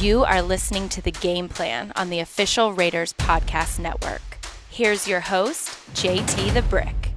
You are listening to The Game Plan on the official Raiders Podcast Network. Here's your host, JT the Brick.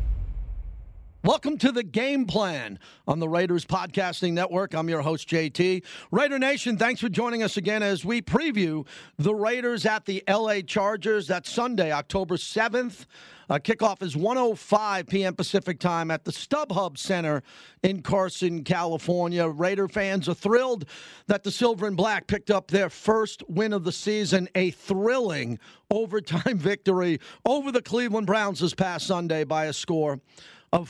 Welcome to The Game Plan on the Raiders Podcasting Network. I'm your host, JT. Raider Nation, thanks for joining us again as we preview the Raiders at the LA Chargers. That's Sunday, October 7th. Kickoff is 1:05 p.m. Pacific time at the StubHub Center in Carson, California. Raider fans are thrilled that the Silver and Black picked up their first win of the season, a thrilling overtime victory over the Cleveland Browns this past Sunday by a score of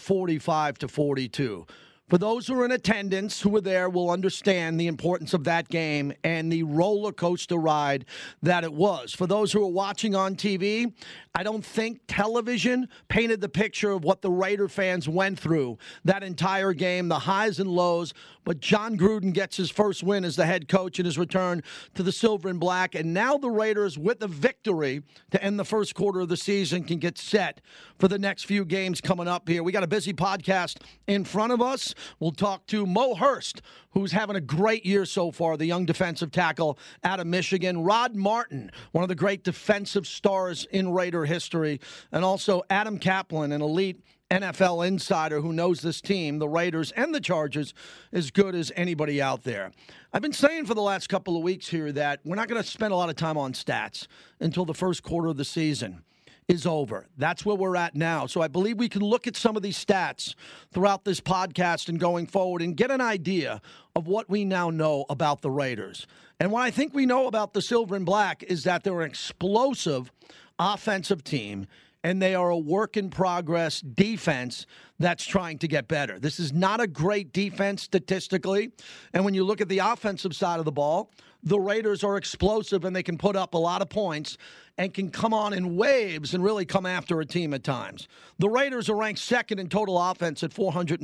45-42. For those who are in attendance, who were there, will understand the importance of that game and the roller coaster ride that it was. For those who are watching on TV, I don't think television painted the picture of what the Raider fans went through that entire game, the highs and lows. But Jon Gruden gets his first win as the head coach in his return to the Silver and Black. And now the Raiders, with a victory to end the first quarter of the season, can get set for the next few games coming up here. We got a busy podcast in front of us. We'll talk to Mo Hurst, who's having a great year so far, the young defensive tackle out of Michigan. Rod Martin, one of the great defensive stars in Raider history. And also Adam Kaplan, an elite NFL insider who knows this team, the Raiders and the Chargers, as good as anybody out there. I've been saying for the last couple of weeks here that we're not going to spend a lot of time on stats until the first quarter of the season is over. That's where we're at now. So I believe we can look at some of these stats throughout this podcast and going forward and get an idea of what we now know about the Raiders. And what I think we know about the Silver and Black is that they're an explosive offensive team, and they are a work-in-progress defense that's trying to get better. This is not a great defense statistically. And when you look at the offensive side of the ball, the Raiders are explosive, and they can put up a lot of points and can come on in waves and really come after a team at times. The Raiders are ranked second in total offense at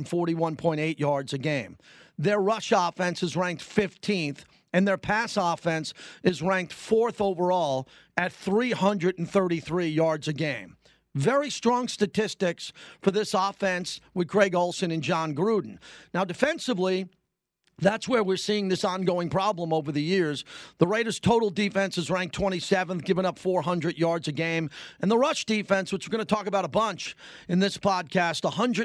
441.8 yards a game. Their rush offense is ranked 15th, and their pass offense is ranked 4th overall at 333 yards a game. Very strong statistics for this offense with Greg Olsen and Jon Gruden. Now, defensively, that's where we're seeing this ongoing problem over the years. The Raiders' total defense is ranked 27th, giving up 400 yards a game. And the rush defense, which we're going to talk about a bunch in this podcast,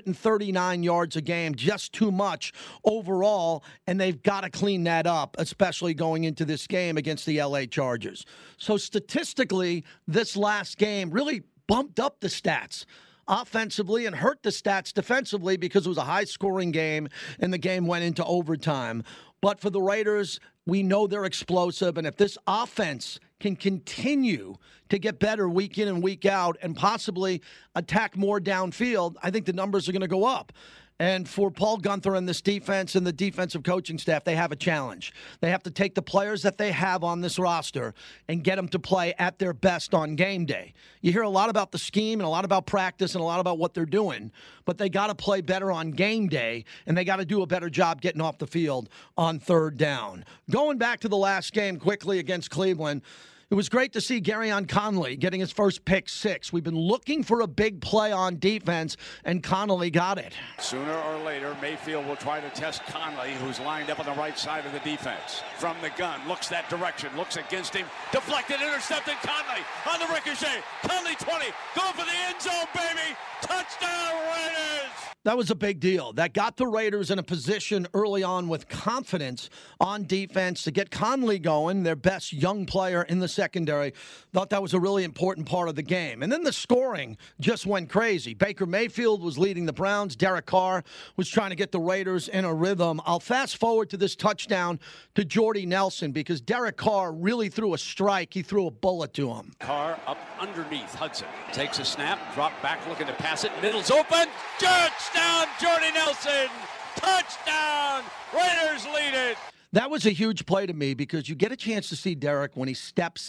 139 yards a game, just too much overall. And they've got to clean that up, especially going into this game against the LA Chargers. So statistically, this last game really bumped up the stats offensively and hurt the stats defensively because it was a high-scoring game and the game went into overtime. But for the Raiders, we know they're explosive, and if this offense can continue to get better week in and week out and possibly attack more downfield, I think the numbers are going to go up. And for Paul Guenther and this defense and the defensive coaching staff, they have a challenge. They have to take the players that they have on this roster and get them to play at their best on game day. You hear a lot about the scheme and a lot about practice and a lot about what they're doing, but they got to play better on game day, and they got to do a better job getting off the field on third down. Going back to the last game quickly against Cleveland, it was great to see Gareon Conley getting his first pick six. We've been looking for a big play on defense, and Conley got it. Sooner or later, Mayfield will try to test Conley, who's lined up on the right side of the defense. From the gun, looks that direction, looks against him, deflected, intercepted, Conley on the ricochet. Conley 20, go for the end zone, baby! Touchdown, Raiders! That was a big deal. That got the Raiders in a position early on with confidence on defense to get Conley going, their best young player in the secondary. Thought that was a really important part of the game. And then the scoring just went crazy. Baker Mayfield was leading the Browns. Derek Carr was trying to get the Raiders in a rhythm. I'll fast forward to this touchdown to Jordy Nelson because Derek Carr really threw a strike. He threw a bullet to him. Carr up underneath Hudson. Takes a snap, drop back looking to pass it. Middle's open. Touchdown, Jordy Nelson. Touchdown. Raiders lead it. That was a huge play to me because you get a chance to see Derek when he steps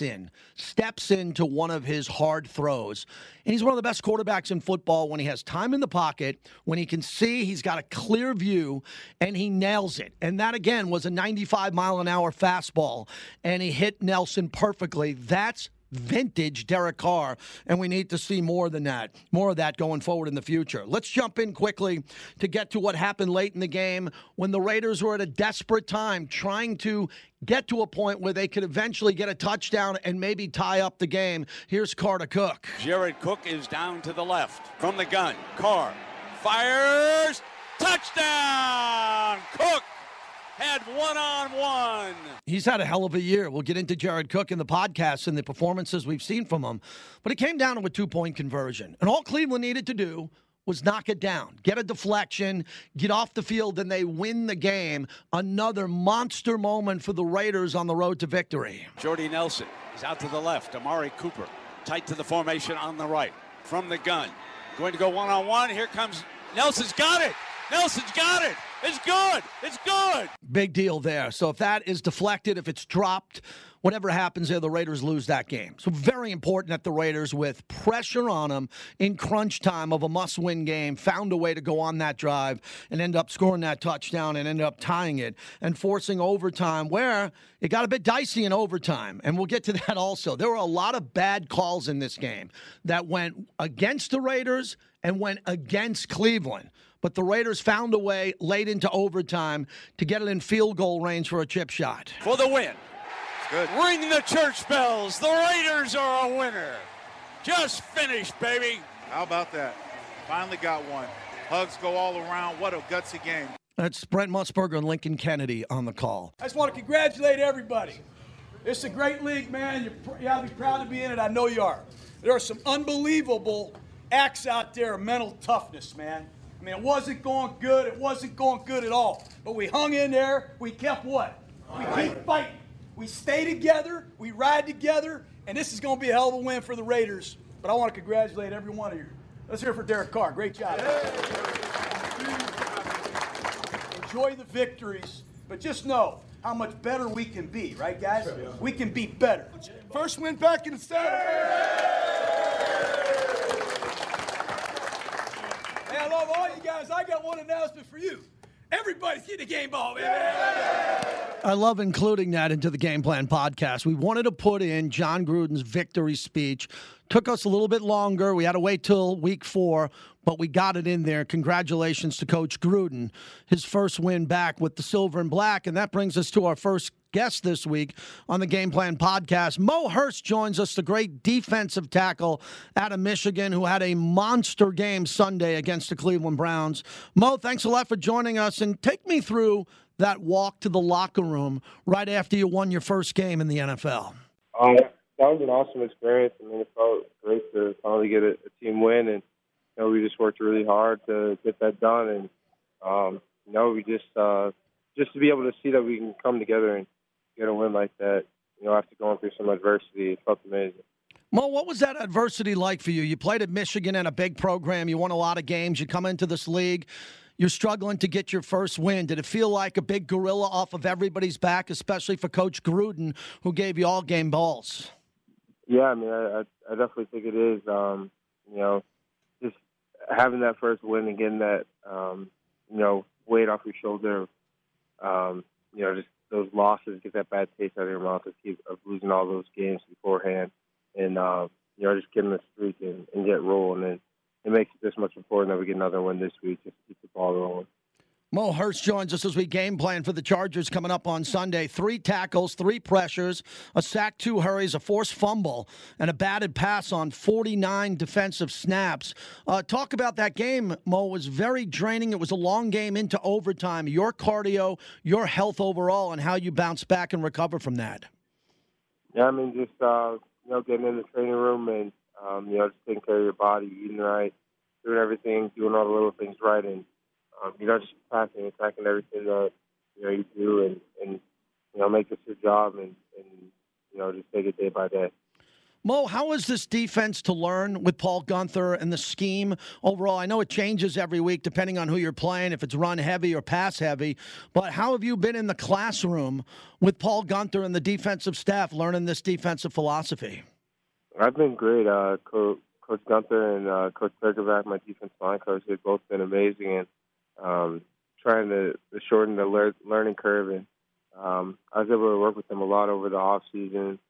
into one of his hard throws. And he's one of the best quarterbacks in football when he has time in the pocket, when he can see he's got a clear view, and he nails it. And that, again, was a 95-mile-an-hour fastball, and he hit Nelson perfectly. That's vintage Derek Carr, and we need to see more than that, more of that going forward in the future. Let's jump in quickly to get to what happened late in the game when the Raiders were at a desperate time trying to get to a point where they could eventually get a touchdown and maybe tie up the game. Here's Carter Cook. Jared Cook is down to the left from the gun. Carr fires. Touchdown! Cook had one-on-one. He's had a hell of a year. We'll get into Jared Cook in the podcast and the performances we've seen from him. But it came down to a two-point conversion. And all Cleveland needed to do was knock it down, get a deflection, get off the field, and they win the game. Another monster moment for the Raiders on the road to victory. Jordy Nelson is out to the left. Amari Cooper tight to the formation on the right. From the gun. Going to go one-on-one. Here comes Nelson's got it. Nelson's got it. It's good. It's good. Big deal there. So if that is deflected, if it's dropped, whatever happens there, the Raiders lose that game. So very important that the Raiders, with pressure on them in crunch time of a must-win game, found a way to go on that drive and end up scoring that touchdown and end up tying it and forcing overtime where it got a bit dicey in overtime. And we'll get to that also. There were a lot of bad calls in this game that went against the Raiders and went against Cleveland. But the Raiders found a way late into overtime to get it in field goal range for a chip shot. For the win. Good. Ring the church bells. The Raiders are a winner. Just finished, baby. How about that? Finally got one. Hugs go all around. What a gutsy game. That's Brent Musburger and Lincoln Kennedy on the call. I just want to congratulate everybody. It's a great league, man. You ought to be proud to be in it. I know you are. There are some unbelievable acts out there of mental toughness, man. I mean, it wasn't going good. It wasn't going good at all. But we hung in there. We kept what? We keep fighting. We stay together. We ride together. And this is going to be a hell of a win for the Raiders. But I want to congratulate every one of you. Let's hear it for Derek Carr. Great job. Enjoy the victories. But just know how much better we can be. Right, guys? We can be better. First win back in the saddle. Hey, I love all you guys. I got one announcement for you. Everybody's getting a game ball, baby. I love including that into the Game Plan podcast. We wanted to put in John Gruden's victory speech. Took us a little bit longer. We had to wait till week 4, but we got it in there. Congratulations to Coach Gruden, his first win back with the Silver and Black. And that brings us to our first guest this week on the Game Plan podcast. Mo Hurst joins us, the great defensive tackle out of Michigan who had a monster game Sunday against the Cleveland Browns. Mo, thanks a lot for joining us, and take me through that walk to the locker room right after you won your first game in the NFL. That was an awesome experience. I mean, it felt great to finally get a team win, and we just worked really hard to get that done. And we just to be able to see that we can come together and get a win like that, after going through some adversity, it felt amazing. Mo, what was that adversity like for you? You played at Michigan in a big program. You won a lot of games. You come into this league. You're struggling to get your first win. Did it feel like a big gorilla off of everybody's back, especially for Coach Gruden, who gave you all game balls? Yeah, I mean, I definitely think it is. Just having that first win and getting that, weight off your shoulder, just those losses, get that bad taste out of your mouth of losing all those games beforehand, and just getting the streak and get rolling. And it makes it this much important that we get another win this week just to keep the ball rolling. Mo Hurst joins us as we game plan for the Chargers coming up on Sunday. 3 tackles, 3 pressures, a sack, 2 hurries, a forced fumble, and a batted pass on 49 defensive snaps. Talk about that game, Mo. It was very draining. It was a long game into overtime. Your cardio, your health overall, and how you bounce back and recover from that. Yeah, I mean, just, getting in the training room and, just taking care of your body, eating right, doing everything, doing all the little things right, and just attacking everything that you do, and make this your job, and just take it day by day. Mo, how is this defense to learn with Paul Guenther and the scheme overall? I know it changes every week depending on who you're playing, if it's run heavy or pass heavy, but how have you been in the classroom with Paul Guenther and the defensive staff learning this defensive philosophy? I've been great. Coach Guenther and Coach Bergerback, my defensive line coach, they've both been amazing, and trying to shorten the learning curve. And I was able to work with them a lot over the off season,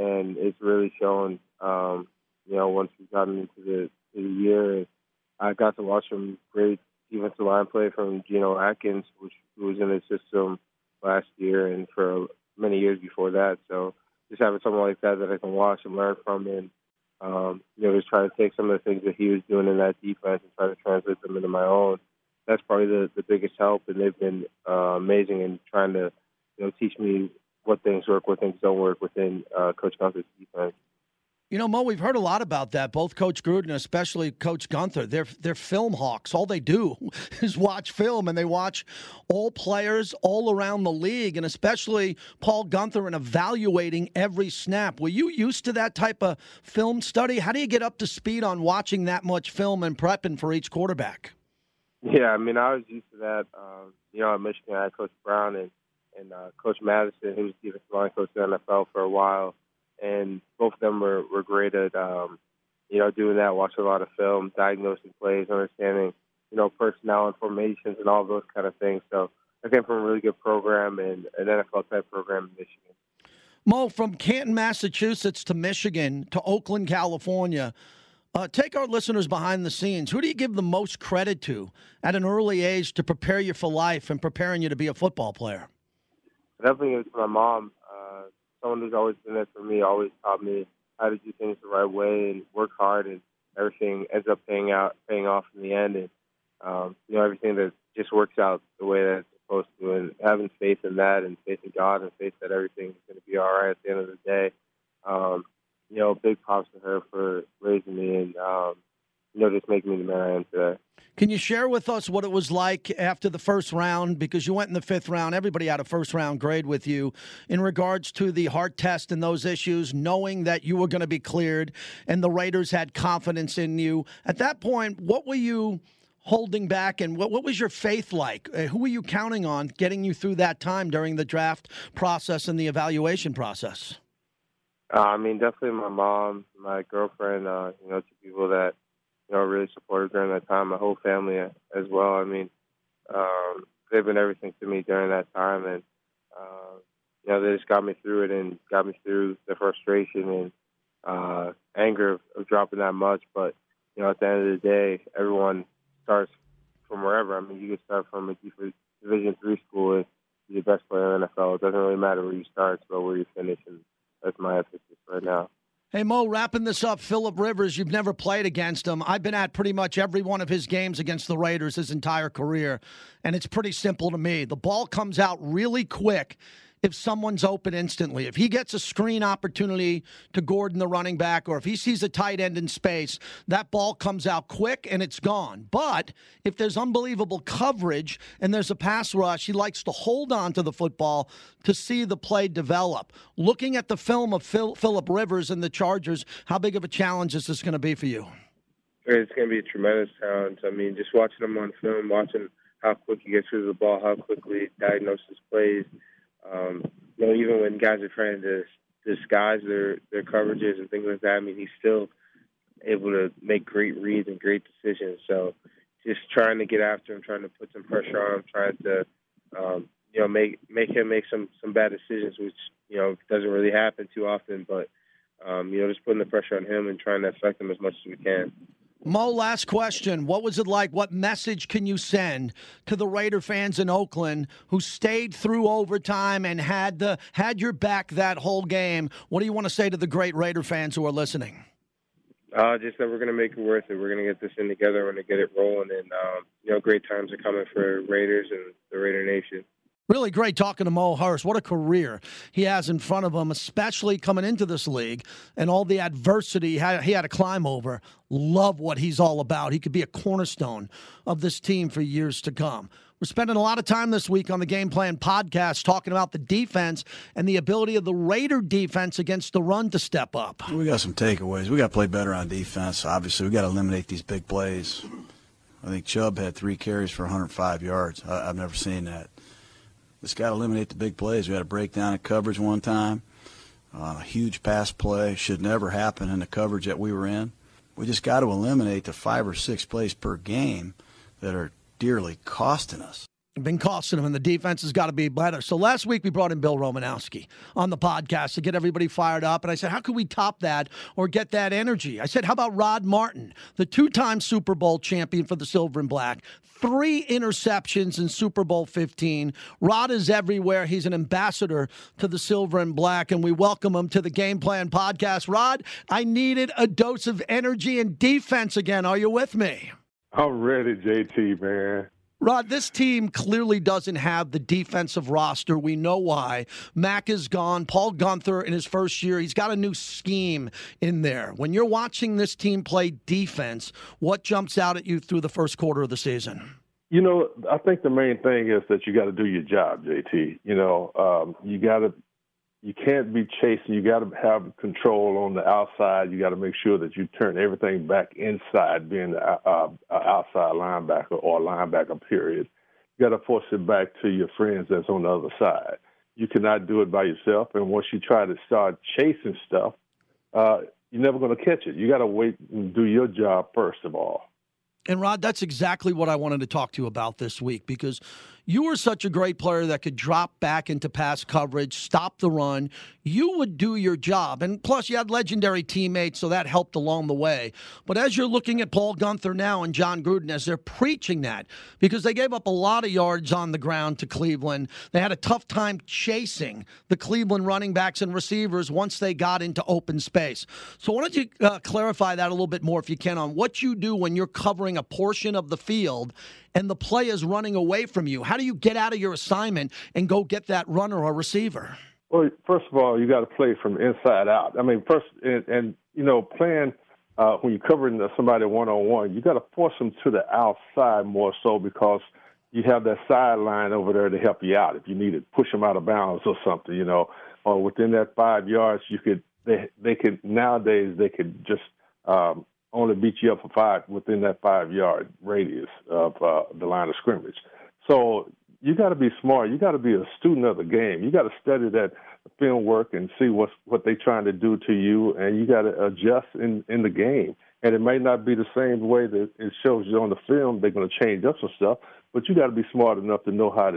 and it's really shown. Once we got into the year, I got to watch some great defensive line play from Geno Atkins, who was in the system last year and for many years before that. So just having someone like that I can watch and learn from, and just try to take some of the things that he was doing in that defense and try to translate them into my own. That's probably the biggest help, and they've been amazing in trying to teach me what things work, what things don't work within Coach Gunther's defense. Mo, we've heard a lot about that, both Coach Gruden, especially Coach Gunther. They're film hawks. All they do is watch film, and they watch all players all around the league, and especially Paul Gunther, and evaluating every snap. Were you used to that type of film study? How do you get up to speed on watching that much film and prepping for each quarterback? Yeah, I was used to that. At Michigan, I had Coach Brown and Coach Madison, who was defensive line coach in the NFL for a while. And both of them were great at, doing that, watching a lot of film, diagnosing plays, understanding, personnel and formations and all those kind of things. So I came from a really good program and an NFL-type program in Michigan. Mo, from Canton, Massachusetts to Michigan to Oakland, California, take our listeners behind the scenes. Who do you give the most credit to at an early age to prepare you for life and preparing you to be a football player? Definitely it's my mom. Someone who's always been there for me, always taught me how to do things the right way and work hard, and everything ends up paying off in the end. And, everything that just works out the way that it's supposed to, and having faith in that and faith in God and faith that everything is going to be all right at the end of the day. Big props to her for raising me and, just making me the man I am today. Can you share with us what it was like after the first round, because you went in the fifth round, everybody had a first-round grade with you, in regards to the heart test and those issues, knowing that you were going to be cleared and the Raiders had confidence in you. At that point, what were you holding back, and what was your faith like? Who were you counting on getting you through that time during the draft process and the evaluation process? Definitely my mom, my girlfriend, two people that really supported during that time. My whole family as well. They've been everything to me during that time, and they just got me through it and got me through the frustration and anger of dropping that much. But at the end of the day, everyone starts from wherever. You can start from a Division III school and be the best player in the NFL. It doesn't really matter where you start, but where you finish, and that's my emphasis right now. Hey, Mo, wrapping this up, Phillip Rivers, you've never played against him. I've been at pretty much every one of his games against the Raiders his entire career, and it's pretty simple to me. The ball comes out really quick if someone's open instantly. If he gets a screen opportunity to Gordon, the running back, or if he sees a tight end in space, that ball comes out quick and it's gone. But if there's unbelievable coverage and there's a pass rush, he likes to hold on to the football to see the play develop. Looking at the film of Phillip Rivers and the Chargers, how big of a challenge is this going to be for you? It's going to be a tremendous challenge. Just watching him on film, watching how quick he gets through the ball, how quickly he diagnoses plays. Even when guys are trying to disguise their coverages and things like that, he's still able to make great reads and great decisions. So just trying to get after him, trying to put some pressure on him, trying to make him make some bad decisions, which doesn't really happen too often. But just putting the pressure on him and trying to affect him as much as we can. Mo, last question. What was it like? What message can you send to the Raider fans in Oakland who stayed through overtime and had your back that whole game? What do you want to say to the great Raider fans who are listening? Just that we're going to make it worth it. We're going to get this thing together. We're going to get it rolling. And, great times are coming for Raiders and the Raider Nation. Really great talking to Mo Hurst. What a career he has in front of him, especially coming into this league and all the adversity he had to climb over. Love what he's all about. He could be a cornerstone of this team for years to come. We're spending a lot of time this week on the Game Plan podcast talking about the defense and the ability of the Raider defense against the run to step up. We got some takeaways. We got to play better on defense. Obviously, we got to eliminate these big plays. I think Chubb had 3 carries for 105 yards. I've never seen that. Just got to eliminate the big plays. We had a breakdown in coverage one time. A huge pass play. Should never happen in the coverage that we were in. We just got to eliminate the 5 or 6 plays per game that are dearly costing us. Been costing them, and the defense has got to be better. So last week we brought in Bill Romanowski on the podcast to get everybody fired up, and I said, how can we top that or get that energy? I said, how about Rod Martin, the two-time Super Bowl champion for the Silver and Black, 3 interceptions in Super Bowl 15. Rod is everywhere. He's an ambassador to the Silver and Black, and we welcome him to the Game Plan podcast. Rod, I needed a dose of energy and defense again. Are you with me? I'm ready, JT, man. Rod, this team clearly doesn't have the defensive roster. We know why. Mack is gone. Paul Guenther in his first year, he's got a new scheme in there. When you're watching this team play defense, what jumps out at you through the first quarter of the season? You know, I think the main thing is that you got to do your job, JT. You know, you can't be chasing. You got to have control on the outside. You got to make sure that you turn everything back inside, being the outside linebacker or linebacker, period. You got to force it back to your friends that's on the other side. You cannot do it by yourself. And once you try to start chasing stuff, you're never going to catch it. You got to wait and do your job first of all. And, Rod, that's exactly what I wanted to talk to you about this week, because you were such a great player that could drop back into pass coverage, stop the run. You would do your job. And plus, you had legendary teammates, so that helped along the way. But as you're looking at Paul Guenther now and John Gruden, as they're preaching that, because they gave up a lot of yards on the ground to Cleveland, they had a tough time chasing the Cleveland running backs and receivers once they got into open space. So why don't you clarify that a little bit more, if you can, on what you do when you're covering a portion of the field and the play is running away from you. How do you get out of your assignment and go get that runner or receiver? Well, first of all, you got to play from inside out. I mean, first, and you know, playing when you're covering somebody one-on-one, you got to force them to the outside more so, because you have that sideline over there to help you out if you need to push them out of bounds or something, you know, or within that 5 yards, they could nowadays they could just only beat you up for 5 within that 5-yard radius of the line of scrimmage. So you got to be smart. You got to be a student of the game. You got to study that film work and see what they're trying to do to you, and you got to adjust in the game. And it may not be the same way that it shows you on the film. They're going to change up some stuff, but you got to be smart enough to know how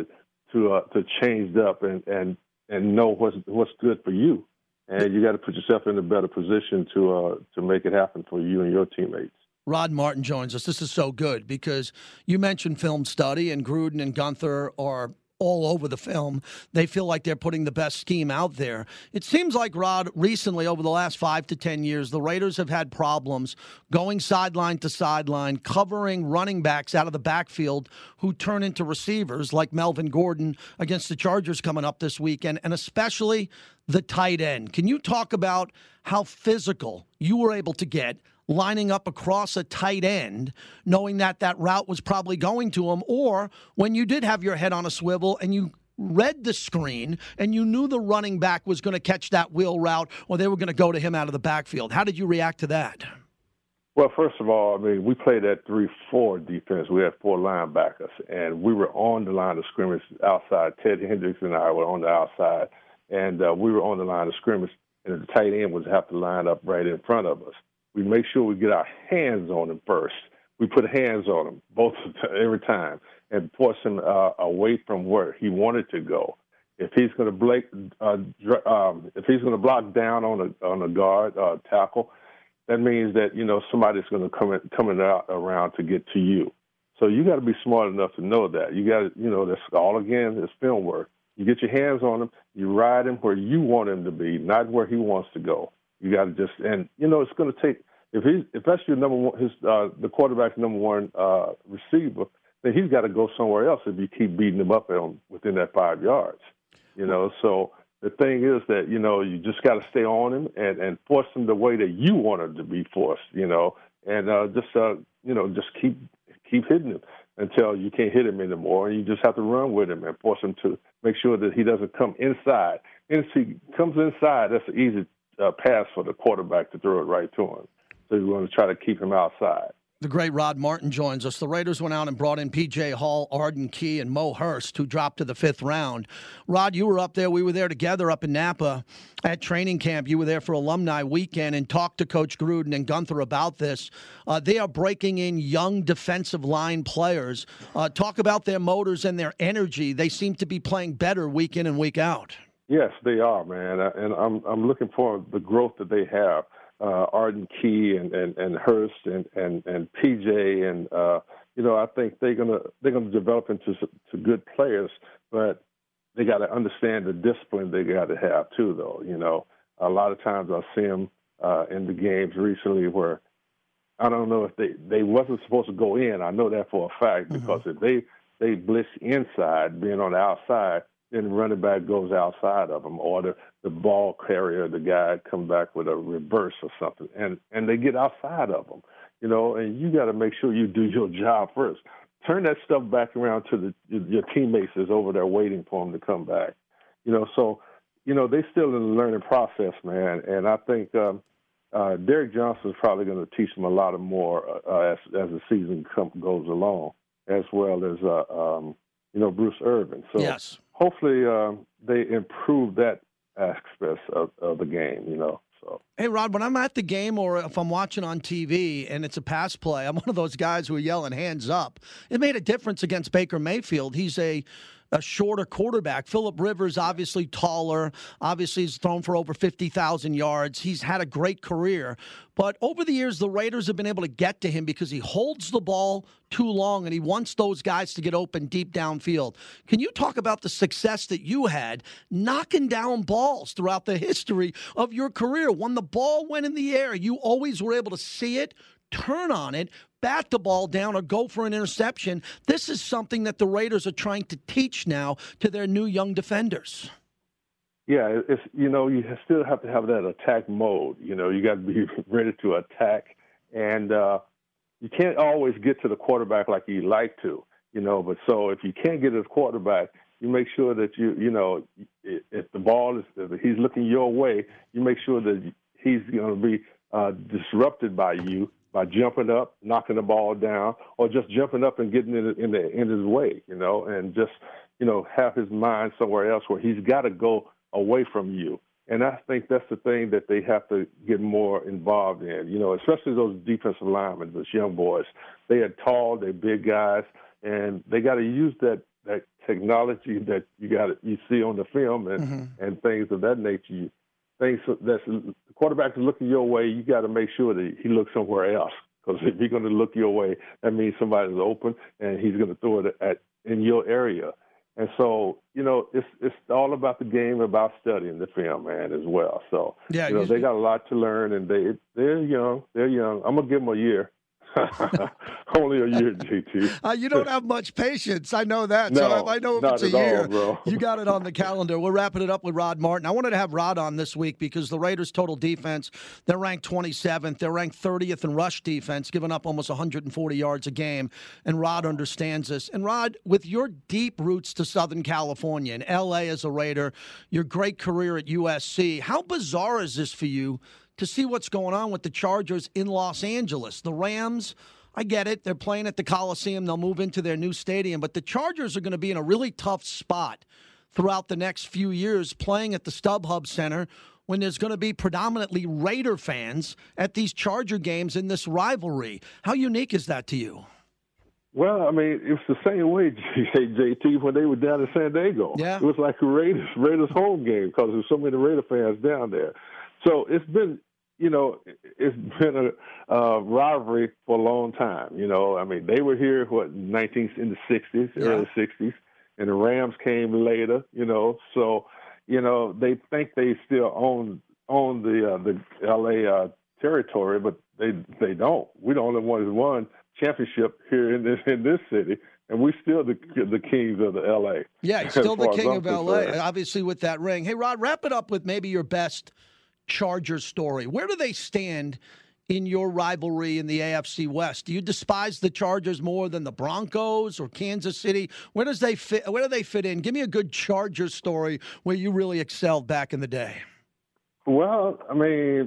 to change it up and know what's good for you. And you got to put yourself in a better position to make it happen for you and your teammates. Rod Martin joins us. This is so good because you mentioned film study, and Gruden and Guenther are all over the film. They feel like they're putting the best scheme out there. It seems like, Rod, recently, over the last 5 to 10 years, the Raiders have had problems going sideline to sideline, covering running backs out of the backfield who turn into receivers, like Melvin Gordon against the Chargers coming up this weekend, and especially the tight end. Can you talk about how physical you were able to get lining up across a tight end, knowing that that route was probably going to him, or when you did have your head on a swivel and you read the screen and you knew the running back was going to catch that wheel route or they were going to go to him out of the backfield? How did you react to that? Well, first of all, I mean, we played that 3-4 defense. We had 4 linebackers, and we were on the line of scrimmage outside. Ted Hendricks and I were on the outside, and we were on the line of scrimmage, and the tight end would have to line up right in front of us. We make sure we get our hands on him first. We put hands on him every time and force him away from where he wanted to go. If he's going to block down on a guard tackle, that means that somebody's going to coming out around to get to you. So you got to be smart enough to know that. You got to that's all again is film work. You get your hands on him, you ride him where you want him to be, not where he wants to go. You got to it's going to take, if that's your number one, the quarterback's number one receiver, then he's got to go somewhere else if you keep beating him up within that 5 yards. So the thing is that, you just got to stay on him and force him the way that you want him to be forced, and just keep hitting him until you can't hit him anymore. And you just have to run with him and force him to make sure that he doesn't come inside. And if he comes inside, that's an easy pass for the quarterback to throw it right to him. So you want to try to keep him outside. The great Rod Martin joins us. The Raiders went out and brought in P.J. Hall, Arden Key, and Mo Hurst, who dropped to the 5th round. Rod, you were up there. We were there together up in Napa at training camp. You were there for alumni weekend and talked to Coach Gruden and Gunther about this. They are breaking in young defensive line players. Talk about their motors and their energy. They seem to be playing better week in and week out. Yes, they are, man. And I'm looking for the growth that they have. Arden Key and Hurst and PJ and I think they're gonna develop into good players, but they got to understand the discipline they got to have too. Though a lot of times I see them in the games recently where I don't know if they wasn't supposed to go in. I know that for a fact because if they blitz inside, being on the outside, then the running back goes outside of them, or the ball carrier, the guy, come back with a reverse or something, and they get outside of them, and you got to make sure you do your job first. Turn that stuff back around to your teammates that's over there waiting for them to come back, So, they still in the learning process, man, and I think Derek Johnson is probably going to teach them a lot more as the season goes along, as well as Bruce Irvin. So. Yes. Hopefully, they improve that aspect of the game, So. Hey, Rod, when I'm at the game or if I'm watching on TV and it's a pass play, I'm one of those guys who are yelling hands up. It made a difference against Baker Mayfield. He's a shorter quarterback. Phillip Rivers, obviously taller. Obviously, he's thrown for over 50,000 yards. He's had a great career. But over the years, the Raiders have been able to get to him because he holds the ball too long, and he wants those guys to get open deep downfield. Can you talk about the success that you had knocking down balls throughout the history of your career? When the ball went in the air, you always were able to see it, turn on it, bat the ball down, or go for an interception. This is something that the Raiders are trying to teach now to their new young defenders. Yeah, it's you still have to have that attack mode. You got to be ready to attack, and you can't always get to the quarterback like you like to. But so if you can't get to the quarterback, you make sure that if the ball if he's looking your way, you make sure that he's going to be disrupted by you. By jumping up, knocking the ball down, or just jumping up and getting in his way, and just, have his mind somewhere else where he's got to go away from you. And I think that's the thing that they have to get more involved in, especially those defensive linemen, those young boys. They are tall, they're big guys, and they got to use that technology that you see on the film and things of that nature. Things that's the quarterback is looking your way, you got to make sure that he looks somewhere else. Because if he's going to look your way, that means somebody's open and he's going to throw it in your area. And so, it's all about the game, about studying the film, man, as well. So, yeah, they got a lot to learn, and they're young. They're young. I'm gonna give them a year. Only a year, JT. You don't have much patience. I know that. No, so I know if it's a year, all, bro. You got it on the calendar. We're wrapping it up with Rod Martin. I wanted to have Rod on this week because the Raiders' total defense, they're ranked 27th. They're ranked 30th in rush defense, giving up almost 140 yards a game. And Rod understands this. And Rod, with your deep roots to Southern California and L.A. as a Raider, your great career at USC, how bizarre is this for you to see what's going on with the Chargers in Los Angeles? The Rams, I get it. They're playing at the Coliseum. They'll move into their new stadium. But the Chargers are going to be in a really tough spot throughout the next few years playing at the StubHub Center when there's going to be predominantly Raider fans at these Charger games in this rivalry. How unique is that to you? Well, I mean, it's the same way, JT, when they were down in San Diego. Yeah. It was like a Raiders home game because there's so many Raider fans down there. So it's been, a rivalry for a long time. I mean, they were here, in the 60s, early 60s, and the Rams came later, So, they think they still own the L.A. territory, but they don't. We're the only ones who won championship here in this city. And we're still the kings of the L.A. Yeah, still the king of L.A., obviously, with that ring. Hey, Rod, wrap it up with maybe your best Chargers story. Where do they stand in your rivalry in the AFC West? Do you despise the Chargers more than the Broncos or Kansas City? Where do they fit in? Give me a good Chargers story where you really excelled back in the day. Well, I mean,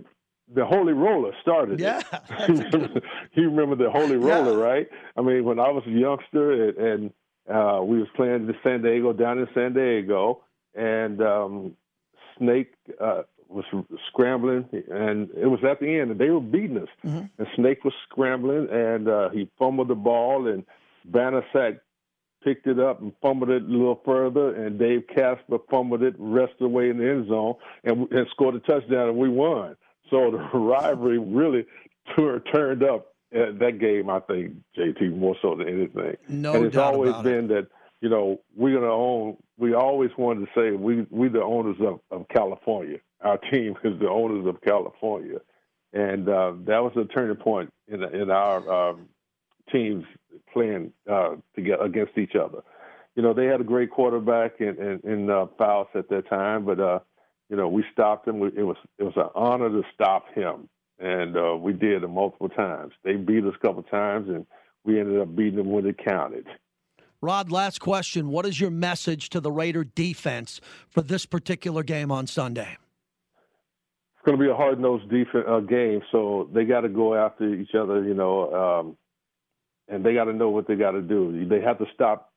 the Holy Roller started. Yeah. You remember the Holy Roller, right? I mean, when I was a youngster and we was playing down in San Diego, and Snake was scrambling, and it was at the end, and they were beating us. Mm-hmm. And Snake was scrambling, and he fumbled the ball, and Banaszak picked it up and fumbled it a little further, and Dave Casper fumbled it, rest of the way in the end zone, and scored a touchdown, and we won. So the rivalry really turned up at that game, I think, JT, more so than anything. No and it's doubt always about been that, you know, we're going to own. We always wanted to say we the owners of California. Our team is the owners of California. And that was a turning point in our teams playing together against each other. You know, they had a great quarterback in Fouts at that time, but you know, we stopped him. It was an honor to stop him, and we did it multiple times. They beat us a couple times, and we ended up beating them when it counted. Rod, last question. What is your message to the Raider defense for this particular game on Sunday? It's going to be a hard-nosed game, so they got to go after each other, you know, and they got to know what they got to do. They have to stop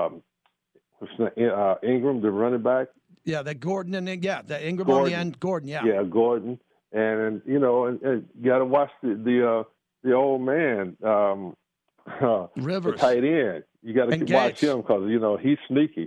Ingram, the running back. Yeah, that Gordon and the Ingram Gordon. on the end. Gordon, yeah. Yeah, Gordon, and you know, and you got to watch the old man, Rivers, the tight end. You got to watch him because you know he's sneaky.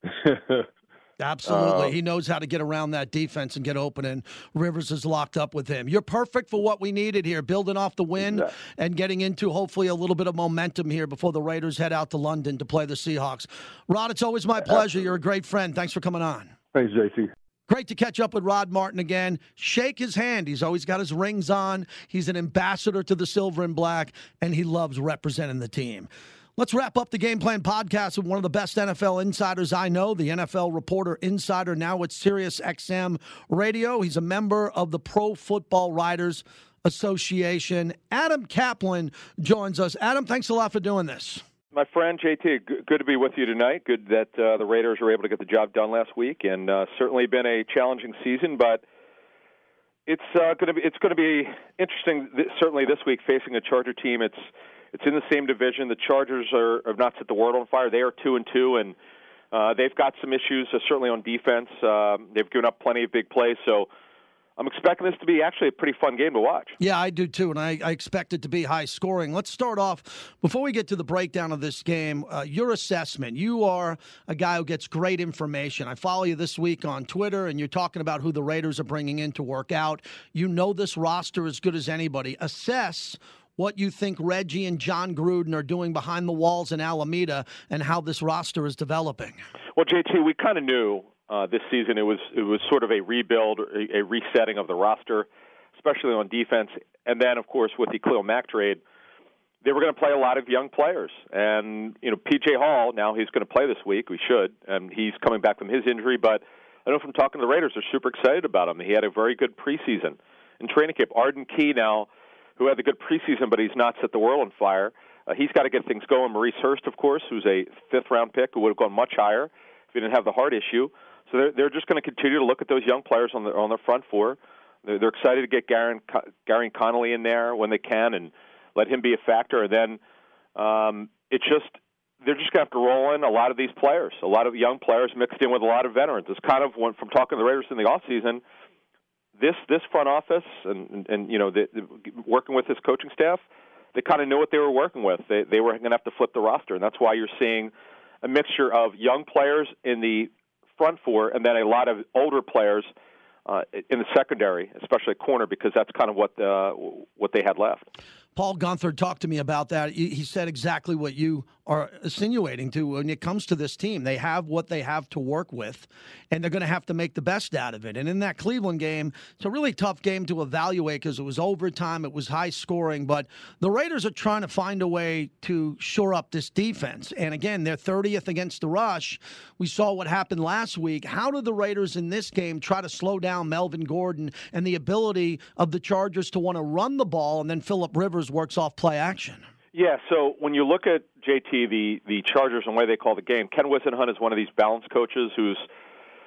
Absolutely. He knows how to get around that defense and get open, and Rivers is locked up with him. You're perfect for what we needed here, building off the win and getting into hopefully a little bit of momentum here before the Raiders head out to London to play the Seahawks. Rod, it's always my pleasure. You're a great friend. Thanks for coming on. Thanks, JT. Great to catch up with Rod Martin again. Shake his hand. He's always got his rings on. He's an ambassador to the silver and black, and he loves representing the team. Let's wrap up the Game Plan podcast with one of the best NFL insiders I know, the NFL Reporter Insider, now with SiriusXM Radio. He's a member of the Pro Football Writers Association. Adam Kaplan joins us. Adam, thanks a lot for doing this. My friend, JT, good to be with you tonight. Good that the Raiders were able to get the job done last week, and certainly been a challenging season, but it's going to be interesting, certainly this week, facing a Charger team. It's in the same division. The Chargers have not set the world on fire. They are 2-2, and they've got some issues, certainly on defense. They've given up plenty of big plays, so I'm expecting this to be actually a pretty fun game to watch. Yeah, I do too, and I expect it to be high scoring. Let's start off, before we get to the breakdown of this game, your assessment. You are a guy who gets great information. I follow you this week on Twitter, and you're talking about who the Raiders are bringing in to work out. You know this roster as good as anybody. Assess what you think Reggie and John Gruden are doing behind the walls in Alameda and how this roster is developing. Well, JT, we kind of knew this season it was sort of a rebuild, a resetting of the roster, especially on defense. And then, of course, with the Khalil Mack trade, they were going to play a lot of young players. And, you know, P.J. Hall, now he's going to play this week. We should. And he's coming back from his injury. But I know from talking to the Raiders, they're super excited about him. He had a very good preseason in training camp. Arden Key now, who had the good preseason, but he's not set the world on fire. He's got to get things going. Maurice Hurst, of course, who's a fifth-round pick who would have gone much higher if he didn't have the heart issue. So they're just going to continue to look at those young players on the front four. They're excited to get Gary Connolly in there when they can and let him be a factor. And then they're just going to have to roll in a lot of these players, a lot of young players mixed in with a lot of veterans. It's kind of from talking to the Raiders in the offseason, this front office and you know, working with his coaching staff, they kind of knew what they were working with. They were going to have to flip the roster, and that's why you're seeing a mixture of young players in the front four and then a lot of older players in the secondary, especially at corner, because that's kind of what they had left. Paul Guenther talked to me about that. He said exactly what you are insinuating to when it comes to this team. They have what they have to work with, and they're going to have to make the best out of it. And in that Cleveland game, it's a really tough game to evaluate because it was overtime, it was high scoring, but the Raiders are trying to find a way to shore up this defense. And again, they're 30th against the rush. We saw what happened last week. How do the Raiders in this game try to slow down Melvin Gordon and the ability of the Chargers to want to run the ball, and then Phillip Rivers works off play action? Yeah, so when you look at, JT, the Chargers and the way they call the game, Ken Whisenhunt is one of these balance coaches who's,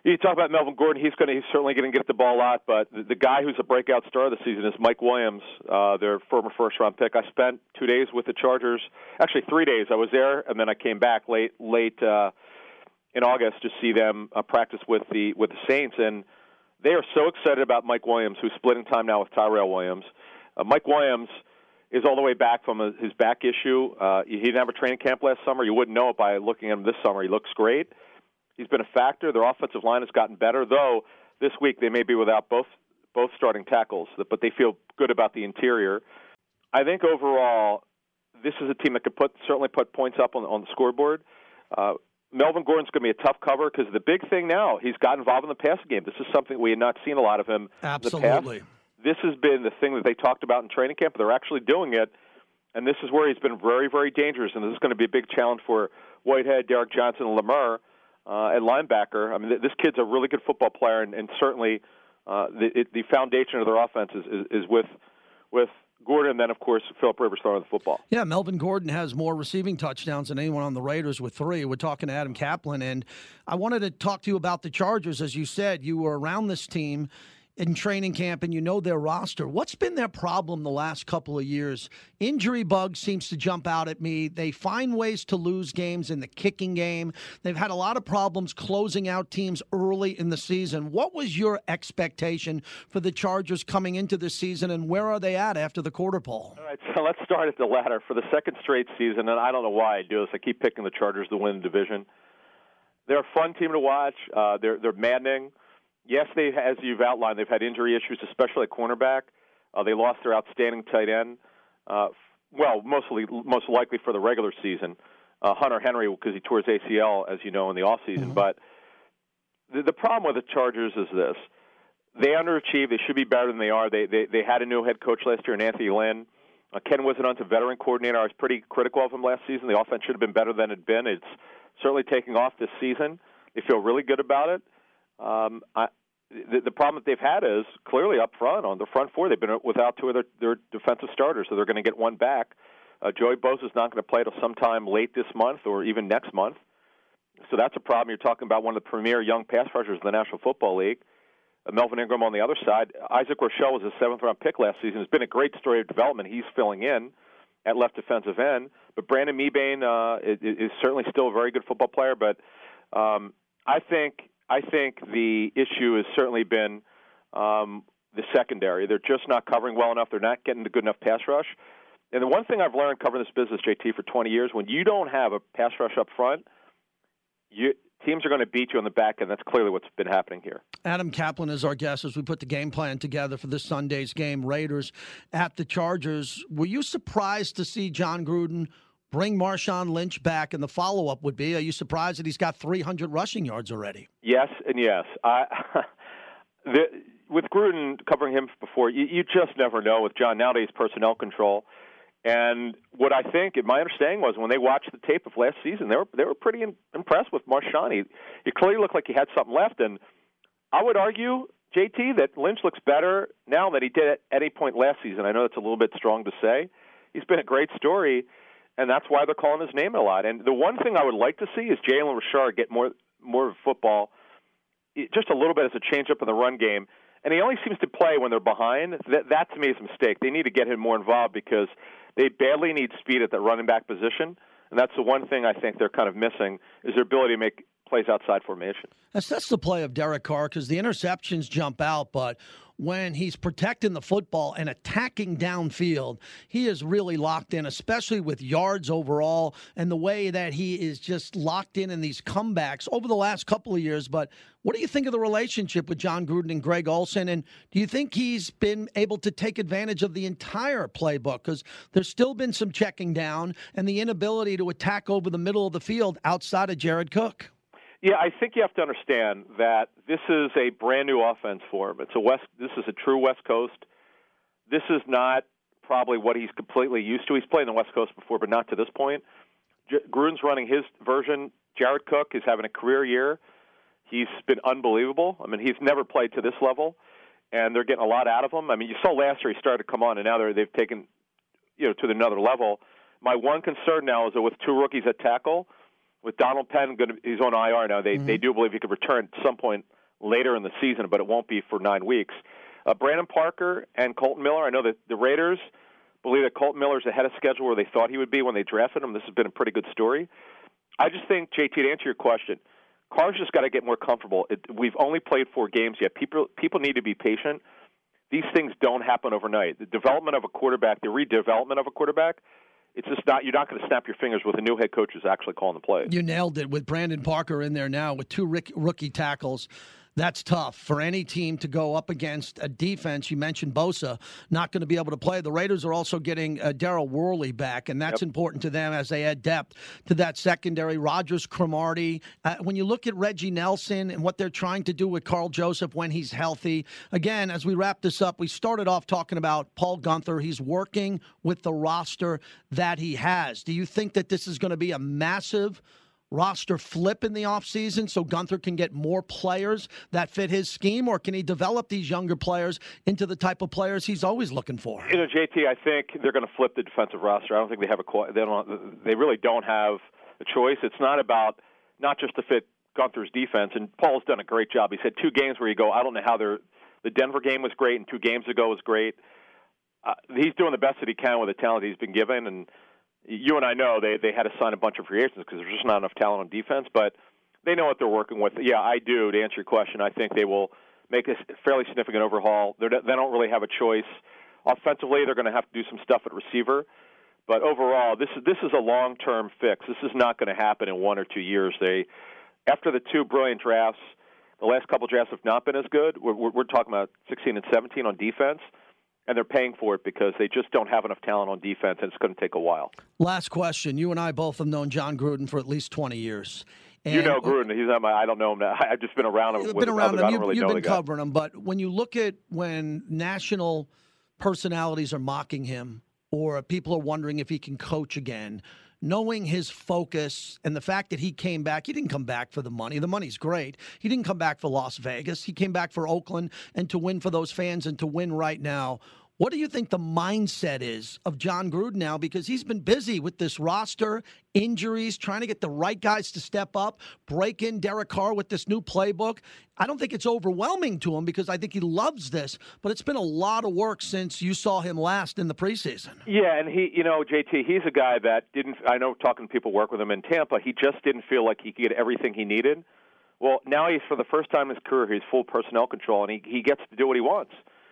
You talk about Melvin Gordon. He's certainly going to get the ball a lot, but the guy who's a breakout star this season is Mike Williams, their former first-round pick. I spent 2 days with the Chargers, actually 3 days. I was there, and then I came back late in August to see them practice with the Saints, and they are so excited about Mike Williams, who's splitting time now with Tyrell Williams. Mike Williams is all the way back from his back issue. He didn't have a training camp last summer. You wouldn't know it by looking at him this summer. He looks great. He's been a factor. Their offensive line has gotten better, though this week they may be without both starting tackles, but they feel good about the interior. I think overall this is a team that could certainly put points up on the scoreboard. Melvin Gordon's going to be a tough cover because the big thing now, he's got involved in the passing game. This is something we had not seen a lot of him Absolutely. in the past. This has been the thing that they talked about in training camp, but they're actually doing it, and this is where he's been very, very dangerous, and this is going to be a big challenge for Whitehead, Derek Johnson, and Lemur. At linebacker, I mean, this kid's a really good football player, and certainly the foundation of their offense is with Gordon, and then, of course, Philip Rivers throwing the football. Yeah, Melvin Gordon has more receiving touchdowns than anyone on the Raiders with 3. We're talking to Adam Kaplan, and I wanted to talk to you about the Chargers. As you said, you were around this team in training camp, and you know their roster. What's been their problem the last couple of years? Injury bug seems to jump out at me. They find ways to lose games in the kicking game. They've had a lot of problems closing out teams early in the season. What was your expectation for the Chargers coming into the season, and where are they at after the quarter pole? All right, so let's start at the latter. For the second straight season, and I don't know why I do this, I keep picking the Chargers to win the division. They're a fun team to watch. They're maddening. Yes, as you've outlined, they've had injury issues, especially at cornerback. They lost their outstanding tight end. Most likely for the regular season, Hunter Henry, because he tore his ACL, as you know, in the offseason. Mm-hmm. But the problem with the Chargers is this. They underachieve. They should be better than they are. They had a new head coach last year in Anthony Lynn. Ken Whisenhunt's a veteran coordinator. I was pretty critical of him last season. The offense should have been better than it had been. It's certainly taking off this season. They feel really good about it. The problem that they've had is clearly up front on the front four. They've been without 2 of their defensive starters, so they're going to get one back. Joey Bosa is not going to play till sometime late this month or even next month. So that's a problem. You're talking about one of the premier young pass rushers in the National Football League. Melvin Ingram on the other side. Isaac Rochelle was a 7th-round pick last season. It's been a great story of development. He's filling in at left defensive end. But Brandon Mebane is certainly still a very good football player. But I think the issue has certainly been the secondary. They're just not covering well enough. They're not getting a good enough pass rush. And the one thing I've learned covering this business, JT, for 20 years, when you don't have a pass rush up front, teams are going to beat you on the back end. That's clearly what's been happening here. Adam Kaplan is our guest as we put the game plan together for this Sunday's game, Raiders at the Chargers. Were you surprised to see John Gruden bring Marshawn Lynch back? And the follow-up would be, are you surprised that he's got 300 rushing yards already? Yes and yes. With Gruden, covering him before, you just never know with John nowadays personnel control. And what I think, my understanding was when they watched the tape of last season, they were pretty impressed with Marshawn. He clearly looked like he had something left. And I would argue, JT, that Lynch looks better now than he did at any point last season. I know that's a little bit strong to say. He's been a great story, and that's why they're calling his name a lot. And the one thing I would like to see is Jalen Richard get more of football, just a little bit as a change-up in the run game. And he only seems to play when they're behind. That to me is a mistake. They need to get him more involved because they badly need speed at the running back position. And that's the one thing I think they're kind of missing is their ability to make plays outside formation. That's the play of Derek Carr because the interceptions jump out, but when he's protecting the football and attacking downfield, he is really locked in, especially with yards overall and the way that he is just locked in these comebacks over the last couple of years. But what do you think of the relationship with John Gruden and Greg Olsen? And do you think he's been able to take advantage of the entire playbook? Because there's still been some checking down and the inability to attack over the middle of the field outside of Jared Cook. Yeah, I think you have to understand that this is a brand new offense for him. This is a true West Coast. This is not probably what he's completely used to. He's played in the West Coast before, but not to this point. Gruden's running his version. Jared Cook is having a career year. He's been unbelievable. I mean, he's never played to this level, and they're getting a lot out of him. I mean, you saw last year he started to come on, and now they've taken to another level. My one concern now is that with 2 rookies at tackle, with Donald Penn, he's on IR now. They do believe he could return at some point later in the season, but it won't be for 9 weeks. Brandon Parker and Colton Miller, I know that the Raiders believe that Colton Miller's ahead of schedule where they thought he would be when they drafted him. This has been a pretty good story. I just think, JT, to answer your question, Carr's just got to get more comfortable. We've only played 4 games yet. People need to be patient. These things don't happen overnight. The development of a quarterback, the redevelopment of a quarterback, it's just not. You're not going to snap your fingers with a new head coach who's actually calling the plays. You nailed it with Brandon Parker in there now with 2 rookie tackles. That's tough for any team to go up against a defense. You mentioned Bosa not going to be able to play. The Raiders are also getting Darryl Worley back, and that's important to them as they add depth to that secondary. Rodgers, Cromartie. When you look at Reggie Nelson and what they're trying to do with Carl Joseph when he's healthy, again, as we wrap this up, we started off talking about Paul Guenther. He's working with the roster that he has. Do you think that this is going to be a massive roster flip in the offseason so Guenther can get more players that fit his scheme, or can he develop these younger players into the type of players he's always looking for? JT, I think they're going to flip the defensive roster. I don't think they have they really don't have a choice. It's not just to fit Guenther's defense, and Paul's done a great job. He's had 2 games where you go, I don't know how the Denver game was great and 2 games ago was great. He's doing the best that he can with the talent he's been given, and you and I know they had to sign a bunch of free agents because there's just not enough talent on defense, but they know what they're working with. Yeah, I do. To answer your question, I think they will make a fairly significant overhaul. They don't really have a choice. Offensively, they're going to have to do some stuff at receiver, but overall, this is a long-term fix. This is not going to happen in 1 or 2 years. After the 2 brilliant drafts, the last couple drafts have not been as good. We're talking about 16 and 17 on defense. And they're paying for it because they just don't have enough talent on defense, and it's going to take a while. Last question. You and I both have known John Gruden for at least 20 years. And you know Gruden. He's not I don't know him. I've just been around him. You've been around him. You've been covering him. But when you look at when national personalities are mocking him or people are wondering if he can coach again, knowing his focus and the fact that he came back, he didn't come back for the money. The money's great. He didn't come back for Las Vegas. He came back for Oakland and to win for those fans and to win right now. What do you think the mindset is of John Gruden now? Because he's been busy with this roster, injuries, trying to get the right guys to step up, break in Derek Carr with this new playbook. I don't think it's overwhelming to him because I think he loves this, but it's been a lot of work since you saw him last in the preseason. Yeah, and he, JT, he's a guy that I know talking to people who work with him in Tampa, he just didn't feel like he could get everything he needed. Well, now he's, for the first time in his career, he's full personnel control, and he gets to do what he wants.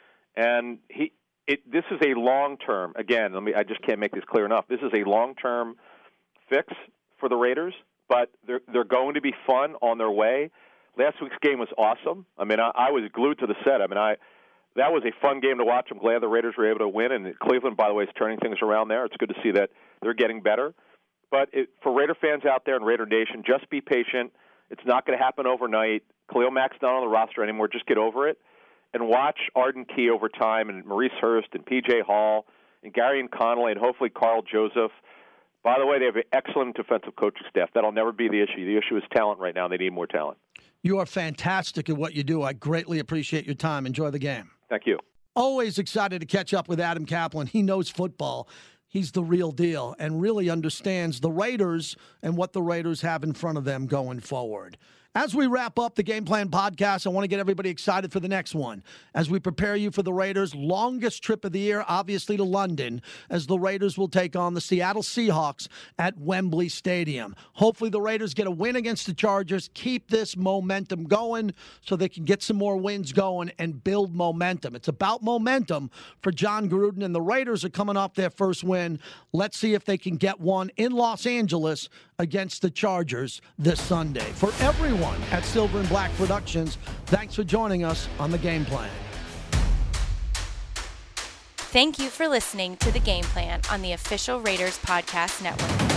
And this is a long-term, again, I just can't make this clear enough. This is a long-term fix for the Raiders, but they're going to be fun on their way. Last week's game was awesome. I mean, I was glued to the set. I mean, that was a fun game to watch. I'm glad the Raiders were able to win, and Cleveland, by the way, is turning things around there. It's good to see that they're getting better. But for Raider fans out there in Raider Nation, just be patient. It's not going to happen overnight. Khalil Mack's not on the roster anymore. Just get over it. And watch Arden Key over time, and Maurice Hurst, and P.J. Hall, and Gary and Connolly, and hopefully Carl Joseph. By the way, they have an excellent defensive coaching staff. That'll never be the issue. The issue is talent right now. They need more talent. You are fantastic at what you do. I greatly appreciate your time. Enjoy the game. Thank you. Always excited to catch up with Adam Kaplan. He knows football. He's the real deal and really understands the Raiders and what the Raiders have in front of them going forward. As we wrap up the Game Plan podcast, I want to get everybody excited for the next one. As we prepare you for the Raiders' longest trip of the year, obviously to London, as the Raiders will take on the Seattle Seahawks at Wembley Stadium. Hopefully the Raiders get a win against the Chargers, keep this momentum going so they can get some more wins going and build momentum. It's about momentum for John Gruden, and the Raiders are coming off their first win. Let's see if they can get one in Los Angeles against the Chargers this Sunday. For everyone at Silver and Black Productions, thanks for joining us on The Game Plan. Thank you for listening to The Game Plan on the official Raiders Podcast Network.